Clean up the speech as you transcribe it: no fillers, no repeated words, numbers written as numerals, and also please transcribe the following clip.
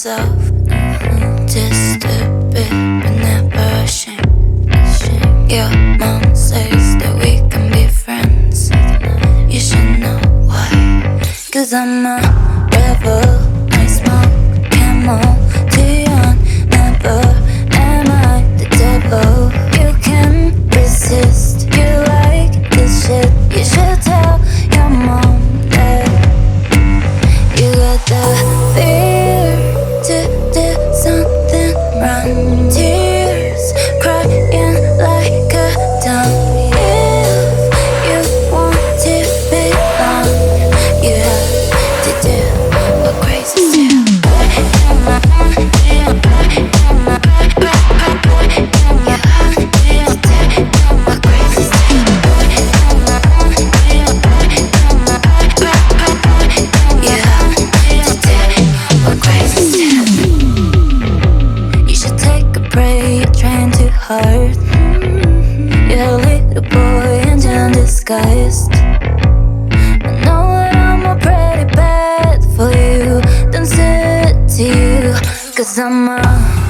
myself, just a bit, but never ashamed. Your mom says that we can be friends. You should know why. 'Cause I'm a rebel, I smoke camel, too young, never am I the devil. You can resist, you like this shit. You should tell your mom that you got the fear to do something wrong. Tears crying like a dumb. If you want to belong, you have to do what crazy do. You're a little boy and you're disguised. I know that I'm a pretty bad for you. Don't sit to you, 'cause I'm a